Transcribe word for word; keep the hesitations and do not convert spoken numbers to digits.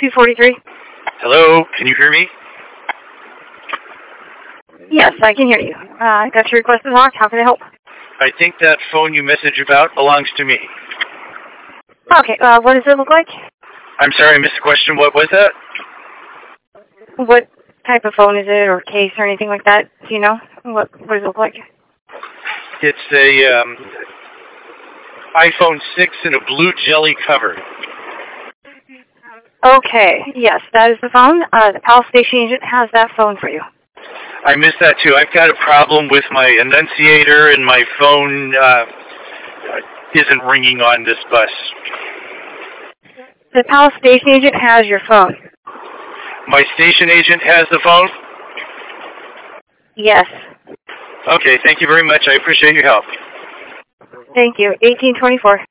two forty-three. Hello, can you hear me? Yes, I can hear you. Uh, I got your request to talk. How can I help? I think that phone you message about belongs to me. Okay, uh, what does it look like? I'm sorry, I missed the question. What was that? What type of phone is it, or case, or anything like that? Do you know? What, what does it look like? It's a um, iPhone six in a blue jelly cover. Okay, yes, that is the phone. Uh, the Pal Station agent has that phone for you. I missed that too. I've got a problem with my annunciator, and my phone uh, isn't ringing on this bus. The Pal Station agent has your phone. My station agent has the phone? Yes. Okay, thank you very much. I appreciate your help. Thank you. eighteen twenty-four.